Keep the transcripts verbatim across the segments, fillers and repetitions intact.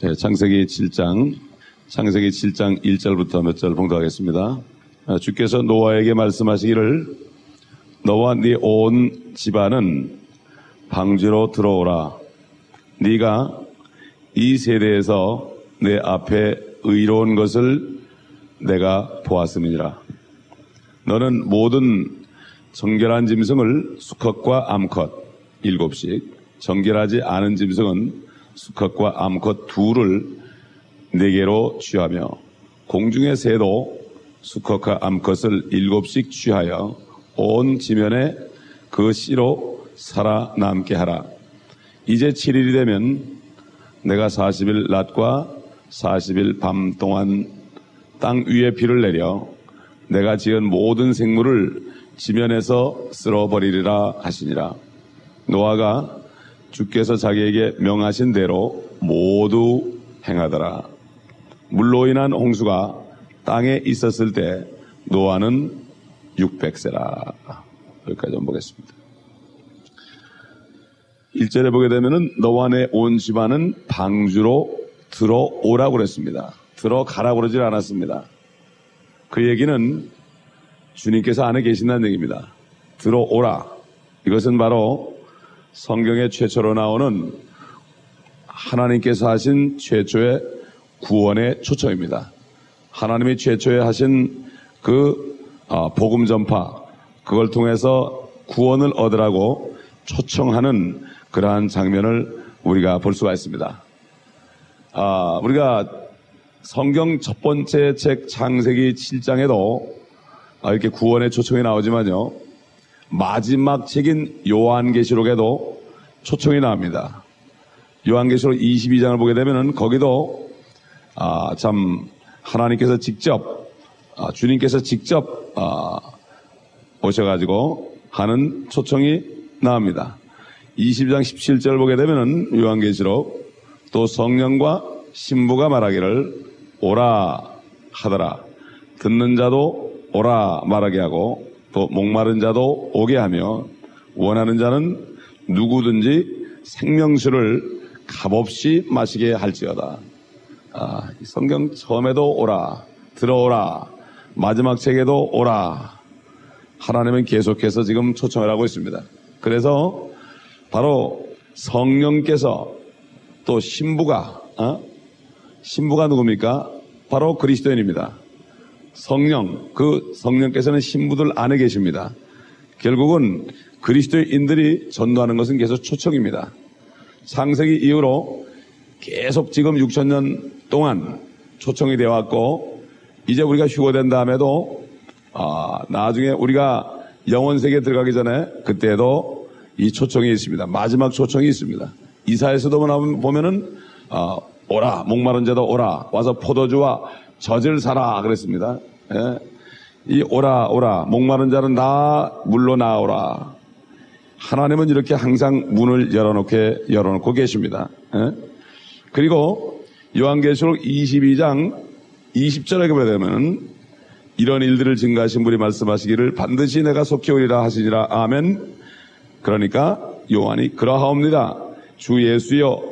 네, 창세기 칠 장, 창세기 칠 장 일 절부터 몇 절 봉독하겠습니다. 주께서 노아에게 말씀하시기를 너와 네 온 집안은 방주로 들어오라. 네가 이 세대에서 내 앞에 의로운 것을 내가 보았음이니라. 너는 모든 정결한 짐승을 수컷과 암컷 일곱씩, 정결하지 않은 짐승은 수컷과 암컷 둘을 네 개로 취하며 공중의 새도 수컷과 암컷을 일곱씩 취하여 온 지면에 그 씨로 살아남게 하라. 이제 칠 일이 되면 내가 사십 일 낮과 사십 일 밤 동안 땅 위에 비를 내려 내가 지은 모든 생물을 지면에서 쓸어버리리라 하시니라. 노아가 주께서 자기에게 명하신 대로 모두 행하더라. 물로 인한 홍수가 땅에 있었을 때 노아는 육백 세라. 여기까지 한번 보겠습니다. 일 절에 보게 되면은 너와 내 온 집안은 방주로 들어오라고 그랬습니다. 들어가라고 그러질 않았습니다. 그 얘기는 주님께서 안에 계신다는 얘기입니다. 들어오라. 이것은 바로 성경에 최초로 나오는 하나님께서 하신 최초의 구원의 초청입니다. 하나님이 최초에 하신 그 복음 전파, 그걸 통해서 구원을 얻으라고 초청하는 그러한 장면을 우리가 볼 수가 있습니다. 아, 우리가 성경 첫 번째 책 창세기 칠 장에도 이렇게 구원의 초청이 나오지만요, 마지막 책인 요한계시록에도 초청이 나옵니다. 요한계시록 이십이 장을 보게 되면은 거기도 아, 참 하나님께서 직접 아, 주님께서 직접 아, 오셔가지고 하는 초청이 나옵니다. 이십 장 십칠 절 보게 되면은 요한계시록 또 성령과 신부가 말하기를 오라 하더라. 듣는 자도 오라 말하게 하고 또 목마른 자도 오게 하며 원하는 자는 누구든지 생명수를 값없이 마시게 할지어다. 아, 성경 처음에도 오라, 들어오라, 마지막 책에도 오라. 하나님은 계속해서 지금 초청을 하고 있습니다. 그래서 바로 성령께서 또 신부가 어? 신부가 누굽니까? 바로 그리스도인입니다. 성령, 그 성령께서는 신부들 안에 계십니다. 결국은 그리스도인들이 전도하는 것은 계속 초청입니다. 창세기 이후로 계속 지금 육천 년 동안 초청이 되어 왔고, 이제 우리가 휴거된 다음에도 아, 나중에 우리가 영원세계에 들어가기 전에 그때도 이 초청이 있습니다. 마지막 초청이 있습니다. 이사야서도 보면은 아, 오라, 목마른 자도 오라, 와서 포도주와 젖을 사라 그랬습니다. 예. 이 오라 오라, 목마른 자는 나 물로 나오라. 하나님은 이렇게 항상 문을 열어놓게 열어놓고 계십니다. 예. 그리고 요한계시록 이십이 장 이십 절에 보게 되면 이런 일들을 증거하신 분이 말씀하시기를 반드시 내가 속히 오리라 하시니라. 아멘. 그러니까 요한이 그러하옵니다. 주 예수여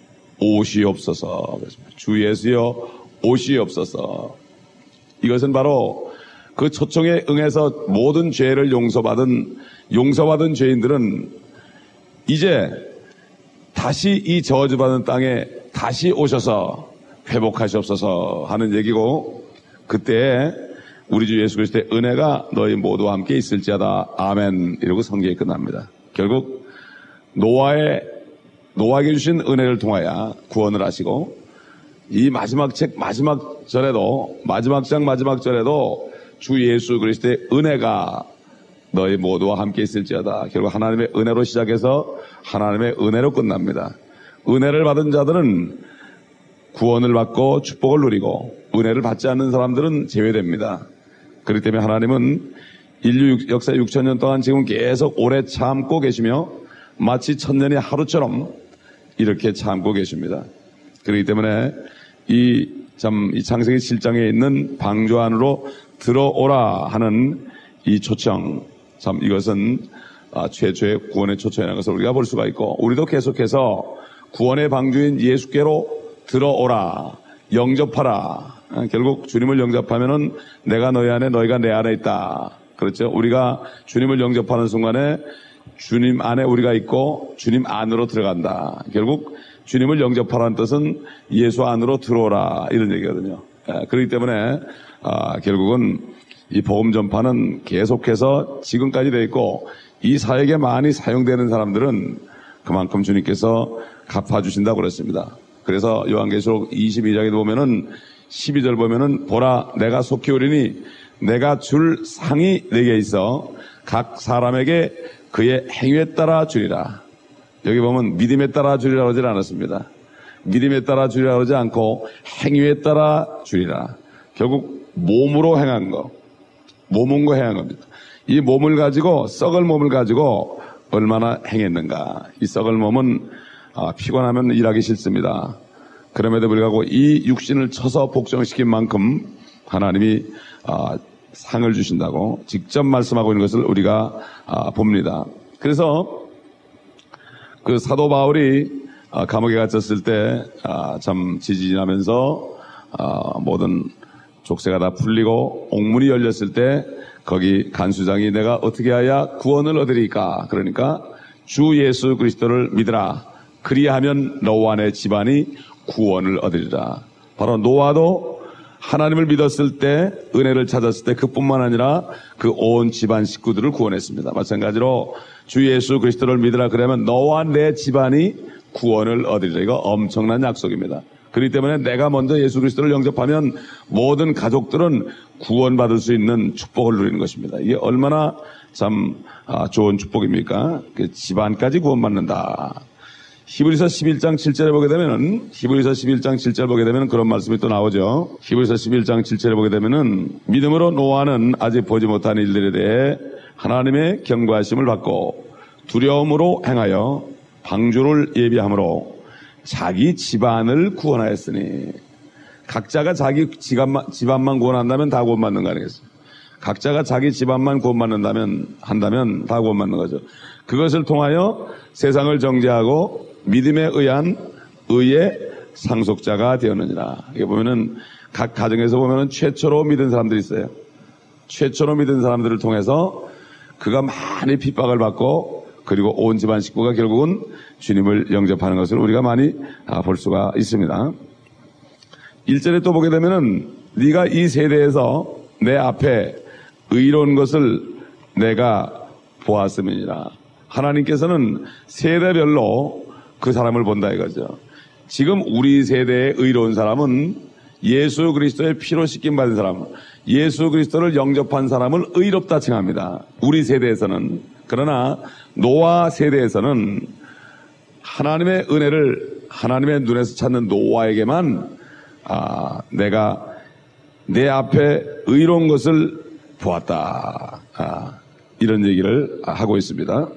오시옵소서. 주 예수여 오시옵소서. 이것은 바로 그 초청에 응해서 모든 죄를 용서받은 용서받은 죄인들은 이제 다시 이 저주받은 땅에 다시 오셔서 회복하시옵소서 하는 얘기고, 그때 우리 주 예수 그리스도의 은혜가 너희 모두와 함께 있을지어다. 아멘. 이러고 성경이 끝납니다. 결국 노아의 노아에게 주신 은혜를 통하여 구원을 하시고, 이 마지막 책 마지막 절에도 마지막 장 마지막 절에도 주 예수 그리스도의 은혜가 너희 모두와 함께 있을지어다. 결국 하나님의 은혜로 시작해서 하나님의 은혜로 끝납니다. 은혜를 받은 자들은 구원을 받고 축복을 누리고, 은혜를 받지 않는 사람들은 제외됩니다. 그렇기 때문에 하나님은 인류 역사 육천 년 동안 지금 계속 오래 참고 계시며 마치 천년이 하루처럼 이렇게 참고 계십니다. 그렇기 때문에 이, 참, 이 창세기 칠 장에 있는 방주 안으로 들어오라 하는 이 초청, 참 이것은 아, 최초의 구원의 초청이라는 것을 우리가 볼 수가 있고, 우리도 계속해서 구원의 방주인 예수께로 들어오라, 영접하라. 결국 주님을 영접하면은 내가 너희 안에, 너희가 내 안에 있다. 그렇죠? 우리가 주님을 영접하는 순간에 주님 안에 우리가 있고 주님 안으로 들어간다. 결국 주님을 영접하라는 뜻은 예수 안으로 들어오라, 이런 얘기거든요. 그렇기 때문에 아, 결국은 이 복음 전파는 계속해서 지금까지 돼 있고, 이 사역에 많이 사용되는 사람들은 그만큼 주님께서 갚아주신다고 그랬습니다. 그래서 요한계시록 이십이 장에 보면은 십이 절 보면은 보라, 내가 속히 오리니 내가 줄 상이 내게 있어 각 사람에게 그의 행위에 따라 주리라. 여기 보면 믿음에 따라 주리라 그러지 않았습니다. 믿음에 따라 주리라 그러지 않고 행위에 따라 주리라. 결국 몸으로 행한 거, 몸은 거 행한 겁니다. 이 몸을 가지고, 썩을 몸을 가지고 얼마나 행했는가. 이 썩을 몸은 아, 피곤하면 일하기 싫습니다. 그럼에도 불구하고 이 육신을 쳐서 복종시킨 만큼 하나님이 아, 상을 주신다고 직접 말씀하고 있는 것을 우리가 아, 봅니다. 그래서 그 사도 바울이 아, 감옥에 갇혔을 때 참 아, 지지하면서 아, 모든 족쇄가 다 풀리고 옥문이 열렸을 때 거기 간수장이 내가 어떻게 해야 구원을 얻으리까? 그러니까 주 예수 그리스도를 믿으라. 그리하면 너와 내 집안이 구원을 얻으리라. 바로 노아도 하나님을 믿었을 때, 은혜를 찾았을 때 그뿐만 아니라 그 온 집안 식구들을 구원했습니다. 마찬가지로 주 예수 그리스도를 믿으라. 그러면 너와 내 집안이 구원을 얻으리라. 이거 엄청난 약속입니다. 그렇기 때문에 내가 먼저 예수 그리스도를 영접하면 모든 가족들은 구원받을 수 있는 축복을 누리는 것입니다. 이게 얼마나 참 좋은 축복입니까? 그 집안까지 구원받는다. 히브리서 십일 장 칠 절에 보게 되면은, 히브리서 십일 장 칠 절 보게 되면은 그런 말씀이 또 나오죠. 히브리서 십일 장 칠 절에 보게 되면은 믿음으로 노아는 아직 보지 못한 일들에 대해 하나님의 경고하심을 받고 두려움으로 행하여 방주를 예비함으로 자기 집안을 구원하였으니, 각자가 자기 집안만, 집안만 구원한다면 다 구원받는 거 아니겠어요? 각자가 자기 집안만 구원받는다면, 한다면 다 구원받는 거죠. 그것을 통하여 세상을 정죄하고 믿음에 의한 의의 상속자가 되었느니라. 이게 보면은 각 가정에서 보면은 최초로 믿은 사람들이 있어요. 최초로 믿은 사람들을 통해서 그가 많이 핍박을 받고, 그리고 온 집안 식구가 결국은 주님을 영접하는 것을 우리가 많이 볼 수가 있습니다. 일 절에 또 보게 되면은 네가 이 세대에서 내 앞에 의로운 것을 내가 보았음이니라. 하나님께서는 세대별로 그 사람을 본다 이거죠. 지금 우리 세대의 의로운 사람은 예수 그리스도의 피로 씻김 받은 사람, 예수 그리스도를 영접한 사람을 의롭다 칭합니다. 우리 세대에서는. 그러나 노아 세대에서는 하나님의 은혜를 하나님의 눈에서 찾는 노아에게만 아, 내가 내 앞에 의로운 것을 보았다. 아, 이런 얘기를 하고 있습니다.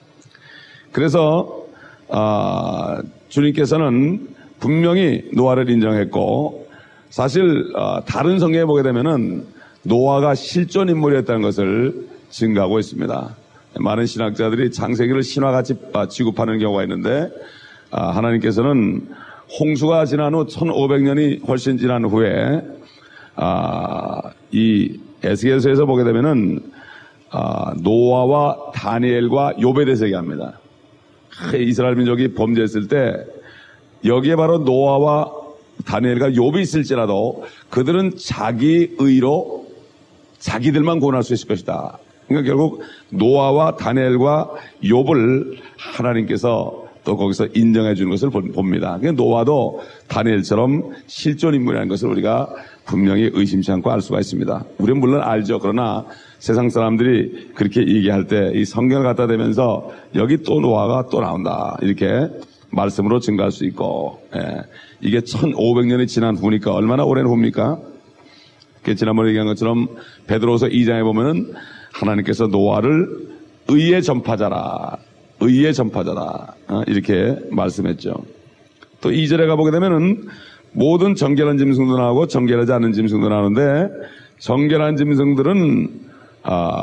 그래서 아, 주님께서는 분명히 노아를 인정했고, 사실 아, 다른 성경에 보게 되면은 노아가 실존 인물이었다는 것을 증거하고 있습니다. 많은 신학자들이 창세기를 신화같이 취급하는 경우가 있는데, 아, 하나님께서는 홍수가 지난 후 천오백 년이 훨씬 지난 후에 아, 이 에스겔서에서 보게 되면은 아, 노아와 다니엘과 욥에 대해서 얘기합니다. 이스라엘 민족이 범죄했을 때 여기에 바로 노아와 다니엘과 욥이 있을지라도 그들은 자기 의로 자기들만 구원할 수 있을 것이다. 그러니까 결국 노아와 다니엘과 욥을 하나님께서 또 거기서 인정해 주는 것을 봅니다. 그러니까 노아도 다니엘처럼 실존 인물이라는 것을 우리가 분명히 의심치 않고 알 수가 있습니다. 우리는 물론 알죠. 그러나 세상 사람들이 그렇게 얘기할 때 이 성경을 갖다 대면서 여기 또 노아가 또 나온다, 이렇게 말씀으로 증거할 수 있고, 예. 이게 천오백 년이 지난 후니까 얼마나 오랜 후입니까? 지난번에 얘기한 것처럼 베드로서 이 장에 보면은 하나님께서 노아를 의의 전파자라, 의의 전파자라, 어, 이렇게 말씀했죠. 또 이 절에 가보게 되면은 모든 정결한 짐승도 나오고 정결하지 않은 짐승도 나오는데, 정결한 짐승들은 아,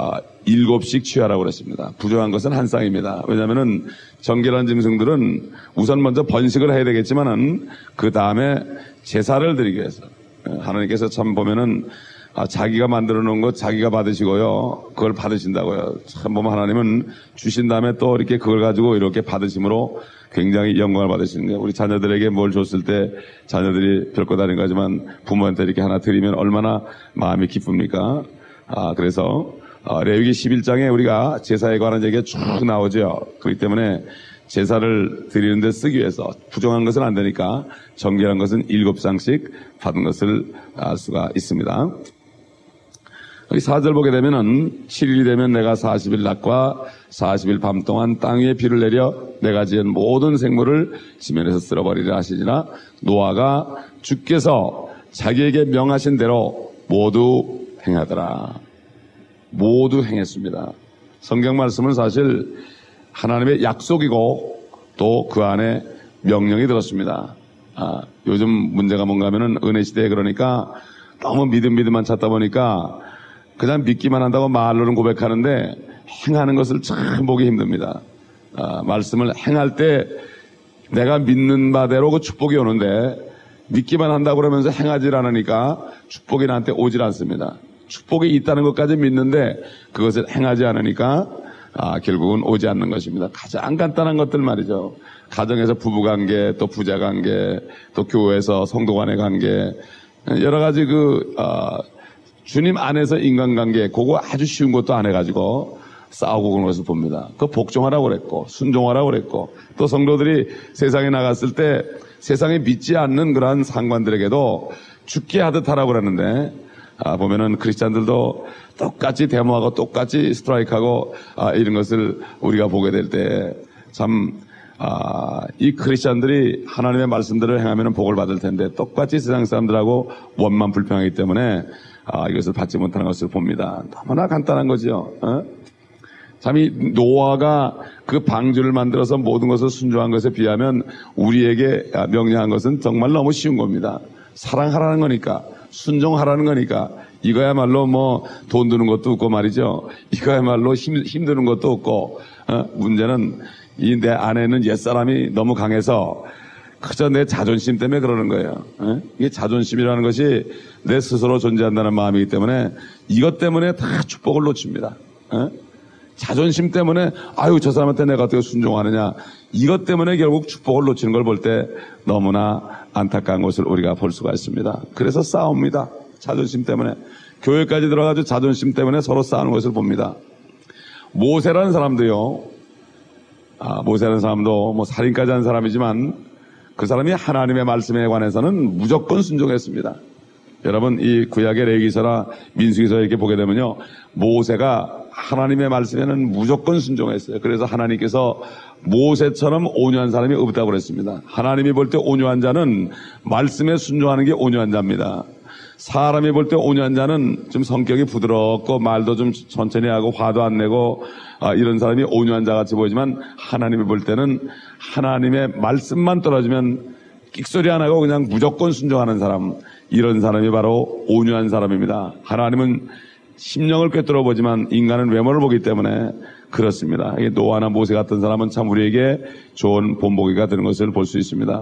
일곱씩 취하라고 그랬습니다. 부정한 것은 한 쌍입니다. 왜냐하면은 정결한 짐승들은 우선 먼저 번식을 해야 되겠지만은 그 다음에 제사를 드리기 위해서 하나님께서 참 보면은 아, 자기가 만들어 놓은 것 자기가 받으시고요. 그걸 받으신다고요. 참 보면 하나님은 주신 다음에 또 이렇게 그걸 가지고 이렇게 받으심으로 굉장히 영광을 받으시는 거예요. 우리 자녀들에게 뭘 줬을 때 자녀들이 별것 아닌 거지만 부모한테 이렇게 하나 드리면 얼마나 마음이 기쁩니까? 아, 그래서 어, 레위기 십일 장에 우리가 제사에 관한 얘기가 쭉 나오죠. 그렇기 때문에 제사를 드리는 데 쓰기 위해서 부정한 것은 안 되니까 정결한 것은 일곱 쌍씩 받은 것을 알 수가 있습니다. 여기 사 절 보게 되면은 칠 일이 되면 내가 사십 일 낮과 사십 일 밤 동안 땅 위에 비를 내려 내가 지은 모든 생물을 지면에서 쓸어버리려 하시니라. 노아가 주께서 자기에게 명하신 대로 모두 행하더라. 모두 행했습니다. 성경 말씀은 사실 하나님의 약속이고 또 그 안에 명령이 들었습니다. 아, 요즘 문제가 뭔가 하면은 은혜 시대에 그러니까 너무 믿음 믿음만 찾다 보니까 그냥 믿기만 한다고 말로는 고백하는데 행하는 것을 참 보기 힘듭니다. 아, 말씀을 행할 때 내가 믿는 바대로 그 축복이 오는데 믿기만 한다고 그러면서 행하지 않으니까 축복이 나한테 오질 않습니다. 축복이 있다는 것까지 믿는데 그것을 행하지 않으니까 아, 결국은 오지 않는 것입니다. 가장 간단한 것들 말이죠. 가정에서 부부관계, 또 부자관계, 또 교회에서 성도 간의 관계, 여러 가지 그 어, 주님 안에서 인간관계, 그거 아주 쉬운 것도 안 해가지고 싸우고 그런 것을 봅니다. 그 복종하라고 그랬고 순종하라고 그랬고 또 성도들이 세상에 나갔을 때 세상에 믿지 않는 그러한 상관들에게도 죽게 하듯 하라고 그러는데 아, 보면은 크리스찬들도 똑같이 데모하고 똑같이 스트라이크하고 아, 이런 것을 우리가 보게 될 때 참 아, 이 크리스찬들이 하나님의 말씀들을 행하면 복을 받을 텐데 똑같이 세상 사람들하고 원만 불평하기 때문에 아, 이것을 받지 못하는 것을 봅니다. 너무나 간단한 거죠. 어? 참 이 노아가 그 방주를 만들어서 모든 것을 순종한 것에 비하면 우리에게 명령한 것은 정말 너무 쉬운 겁니다. 사랑하라는 거니까, 순종하라는 거니까, 이거야말로 뭐 돈 드는 것도 없고 말이죠. 이거야말로 힘, 힘드는 것도 없고, 어? 문제는 이 내 안에는 옛사람이 너무 강해서 그저 내 자존심 때문에 그러는 거예요. 어? 이게 자존심이라는 것이 내 스스로 존재한다는 마음이기 때문에 이것 때문에 다 축복을 놓칩니다. 어? 자존심 때문에 아유 저 사람한테 내가 어떻게 순종하느냐 이것 때문에 결국 축복을 놓치는 걸 볼 때 너무나 안타까운 것을 우리가 볼 수가 있습니다. 그래서 싸웁니다. 자존심 때문에 교회까지 들어가서 자존심 때문에 서로 싸우는 것을 봅니다. 모세라는 사람도요. 아, 모세라는 사람도 뭐 살인까지 한 사람이지만 그 사람이 하나님의 말씀에 관해서는 무조건 순종했습니다. 여러분 이 구약의 레위기서나 민수기서 이렇게 보게 되면요. 모세가 하나님의 말씀에는 무조건 순종했어요. 그래서 하나님께서 모세처럼 온유한 사람이 없다고 그랬습니다. 하나님이 볼 때 온유한 자는 말씀에 순종하는 게 온유한 자입니다. 사람이 볼 때 온유한 자는 좀 성격이 부드럽고 말도 좀 천천히 하고 화도 안 내고 아, 이런 사람이 온유한 자같이 보이지만 하나님이 볼 때는 하나님의 말씀만 떨어지면 끽소리 안 하고 그냥 무조건 순종하는 사람, 이런 사람이 바로 온유한 사람입니다. 하나님은 심령을 꿰뚫어 보지만 인간은 외모를 보기 때문에 그렇습니다. 노아나 모세 같은 사람은 참 우리에게 좋은 본보기가 되는 것을 볼 수 있습니다.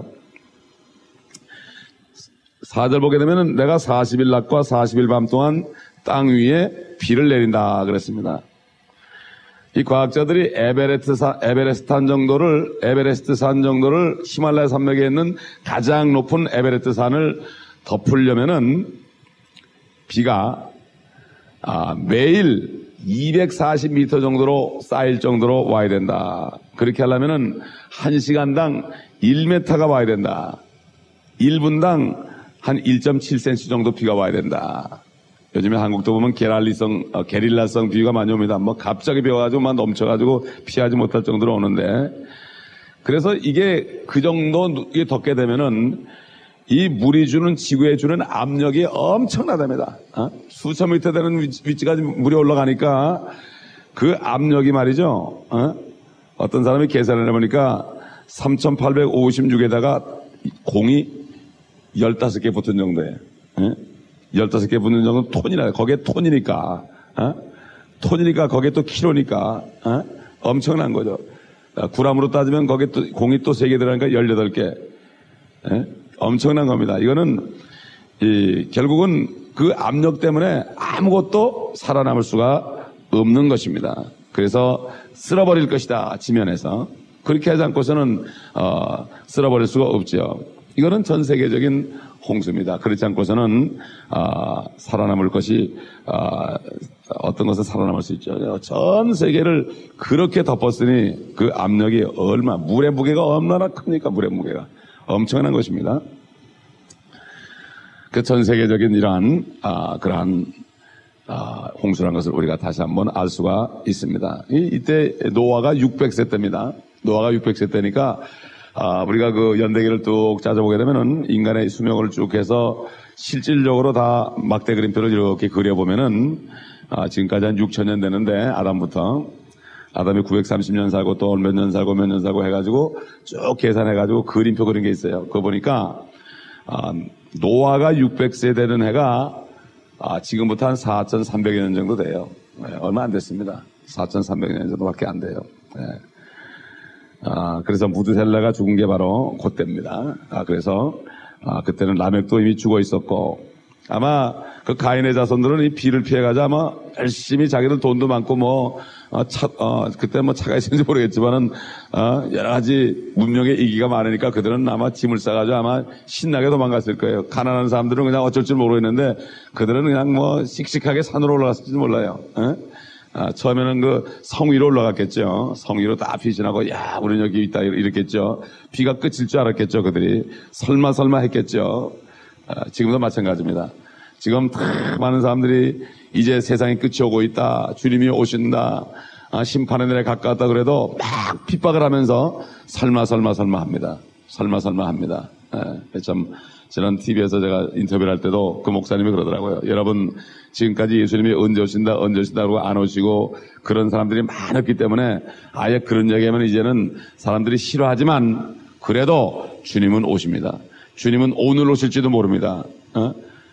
사 절 보게 되면 내가 사십 일 낮과 사십 일 밤 동안 땅 위에 비를 내린다 그랬습니다. 이 과학자들이 에베레스트 산, 에베레스트 산 정도를, 에베레스트 산 정도를 히말라야 산맥에 있는 가장 높은 에베레스트 산을 덮으려면은 비가 아, 매일 이백사십 미터 정도로 쌓일 정도로 와야 된다. 그렇게 하려면은 한 시간당 일 미터가 와야 된다. 일 분당 한 일 점 칠 센티미터 정도 비가 와야 된다. 요즘에 한국도 보면 게랄리성, 어, 게릴라성 비가 많이 옵니다. 뭐 갑자기 비 와가지고 막 넘쳐가지고 피하지 못할 정도로 오는데, 그래서 이게 그 정도 이게 덮게 되면은 이 물이 주는, 지구에 주는 압력이 엄청나답니다. 어? 수천 미터 되는 위치, 위치까지 물이 올라가니까 그 압력이 말이죠. 어? 어떤 사람이 계산을 해보니까 삼천팔백오십육에다가 공이 열다섯 개 붙은 정도예요. 어? 열다섯 개 붙는 정도는 톤이라, 거기에 톤이니까. 어? 톤이니까 거기에 또 킬로니까 어? 엄청난 거죠. 구람으로 따지면 거기에 또 공이 또 세 개 들어가니까 열여덟 개. 예? 엄청난 겁니다. 이거는 이 결국은 그 압력 때문에 아무것도 살아남을 수가 없는 것입니다. 그래서 쓸어버릴 것이다. 지면에서. 그렇게 하지 않고서는 어, 쓸어버릴 수가 없죠. 이거는 전 세계적인 홍수입니다. 그렇지 않고서는 어, 살아남을 것이 어, 어떤 것은 살아남을 수 있죠. 전 세계를 그렇게 덮었으니 그 압력이 얼마, 물의 무게가 얼마나 큽니까? 물의 무게가 엄청난 것입니다. 그 전 세계적인 이러한 아, 그러한 아, 홍수라는 것을 우리가 다시 한번 알 수가 있습니다. 이, 이때 노아가 육백 세 때입니다. 노아가 육백 세 때니까 아, 우리가 그 연대기를 뚝 짜져보게 되면은 인간의 수명을 쭉 해서 실질적으로 다 막대 그림표를 이렇게 그려보면은 아, 지금까지 한 육천 년 되는데 아담부터 아담이 구백삼십 년 살고 또 몇 년 살고 몇 년 살고 해가지고 쭉 계산해가지고 그림표 그린 게 있어요. 그거 보니까 아, 노아가 육백 세 되는 해가 아, 지금부터 한 사천삼백여 년 정도 돼요. 네, 얼마 안 됐습니다. 사천삼백여 년 정도밖에 안 돼요. 네. 아, 그래서 무드셀라가 죽은 게 바로 그때입니다. 아, 그래서 아, 그때는 라멕도 이미 죽어 있었고 아마 그 가인의 자손들은 이 비를 피해가자 아마 열심히 자기들 돈도 많고 뭐 어, 차, 어, 그때 뭐 차가 있었는지 모르겠지만은 어, 여러 가지 문명의 이기가 많으니까 그들은 아마 짐을 싸가지고 아마 신나게 도망갔을 거예요. 가난한 사람들은 그냥 어쩔 줄 모르겠는데 그들은 그냥 뭐 씩씩하게 산으로 올라갔을지도 몰라요. 어? 아, 처음에는 그 성 위로 올라갔겠죠. 성 위로 다 피신하고 야 우리는 여기 있다 이랬겠죠. 비가 끝일 줄 알았겠죠. 그들이 설마 설마 했겠죠. 아, 지금도 마찬가지입니다. 지금 다 많은 사람들이 이제 세상의 끝이 오고 있다. 주님이 오신다. 아, 심판의 날에 가까웠다 그래도 막 핍박을 하면서 설마 설마 설마 합니다. 설마 설마 합니다. 예, 참 지난 티비에서 제가 인터뷰를 할 때도 그 목사님이 그러더라고요. 여러분 지금까지 예수님이 언제 오신다 언제 오신다 그러고 안 오시고 그런 사람들이 많았기 때문에 아예 그런 얘기하면 이제는 사람들이 싫어하지만 그래도 주님은 오십니다. 주님은 오늘 오실지도 모릅니다. 어?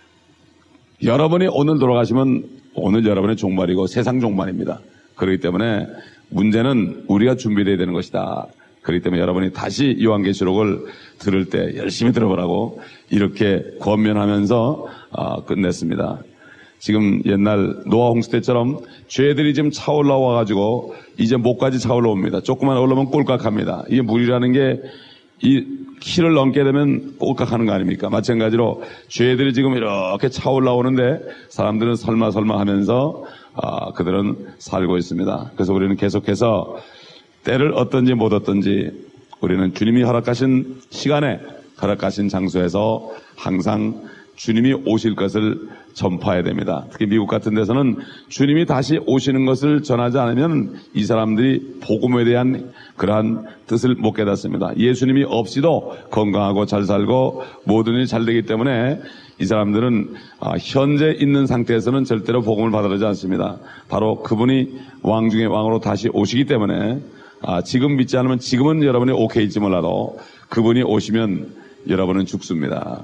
여러분이 오늘 돌아가시면 오늘 여러분의 종말이고 세상 종말입니다. 그렇기 때문에 문제는 우리가 준비되어야 되는 것이다. 그렇기 때문에 여러분이 다시 요한계시록을 들을 때 열심히 들어보라고 이렇게 권면하면서 어, 끝냈습니다. 지금 옛날 노아 홍수 때처럼 죄들이 지금 차올라 와가지고 이제 목까지 차올라 옵니다. 조금만 올라오면 꼴깍합니다. 이게 물이라는 게 이 키를 넘게 되면 꼴깍하는 거 아닙니까? 마찬가지로 죄들이 지금 이렇게 차올라 오는데 사람들은 설마 설마 하면서 아, 그들은 살고 있습니다. 그래서 우리는 계속해서 때를 얻든지 못 얻든지 우리는 주님이 허락하신 시간에 허락하신 장소에서 항상 주님이 오실 것을 전파해야 됩니다. 특히 미국 같은 데서는 주님이 다시 오시는 것을 전하지 않으면 이 사람들이 복음에 대한 그러한 뜻을 못 깨닫습니다. 예수님이 없이도 건강하고 잘 살고 모든 일이 잘 되기 때문에 이 사람들은 현재 있는 상태에서는 절대로 복음을 받아들이지 않습니다. 바로 그분이 왕 중에 왕으로 다시 오시기 때문에 지금 믿지 않으면 지금은 여러분이 오케이일지 몰라도 그분이 오시면 여러분은 죽습니다.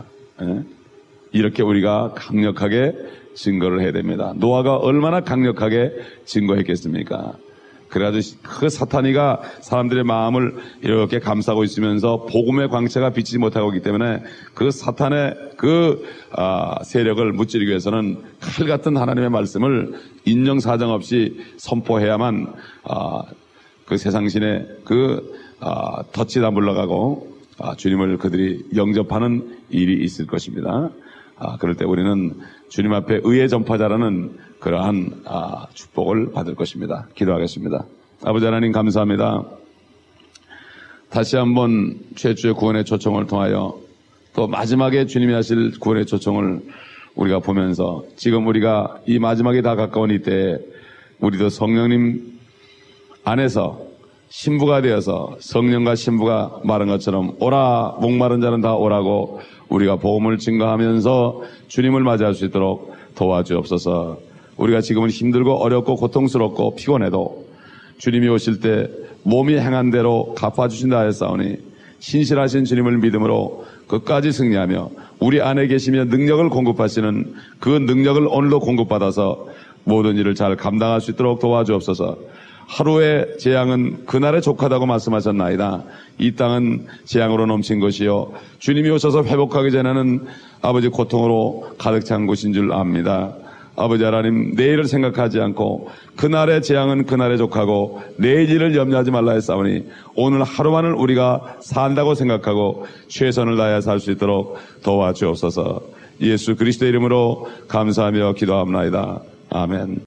이렇게 우리가 강력하게 증거를 해야 됩니다. 노아가 얼마나 강력하게 증거했겠습니까? 그래가지고 그 사탄이가 사람들의 마음을 이렇게 감싸고 있으면서 복음의 광채가 비치지 못하고 있기 때문에 그 사탄의 그 아, 세력을 무찌르기 위해서는 칼 같은 하나님의 말씀을 인정사정 없이 선포해야만 아, 그 세상신의 그 아, 덫이 다 물러가고 아, 주님을 그들이 영접하는 일이 있을 것입니다. 아, 그럴 때 우리는 주님 앞에 의의 전파자라는 그러한 아, 축복을 받을 것입니다. 기도하겠습니다. 아버지 하나님 감사합니다. 다시 한번 최초의 구원의 초청을 통하여 또 마지막에 주님이 하실 구원의 초청을 우리가 보면서 지금 우리가 이 마지막에 다 가까운 이때에 우리도 성령님 안에서 신부가 되어서 성령과 신부가 말한 것처럼 오라 목마른 자는 다 오라고 우리가 복음을 증거하면서 주님을 맞이할 수 있도록 도와주옵소서. 우리가 지금은 힘들고 어렵고 고통스럽고 피곤해도 주님이 오실 때 몸이 행한 대로 갚아주신다 하였사오니 신실하신 주님을 믿음으로 끝까지 승리하며 우리 안에 계시며 능력을 공급하시는 그 능력을 오늘도 공급받아서 모든 일을 잘 감당할 수 있도록 도와주옵소서. 하루의 재앙은 그날에 족하다고 말씀하셨나이다. 이 땅은 재앙으로 넘친 것이요 주님이 오셔서 회복하기 전에는 아버지 고통으로 가득 찬 곳인 줄 압니다. 아버지 하나님, 내일을 생각하지 않고 그날의 재앙은 그날에 족하고 내일 일을 염려하지 말라 했사오니 오늘 하루만을 우리가 산다고 생각하고 최선을 다해 살 수 있도록 도와주옵소서. 예수 그리스도의 이름으로 감사하며 기도합나이다. 아멘.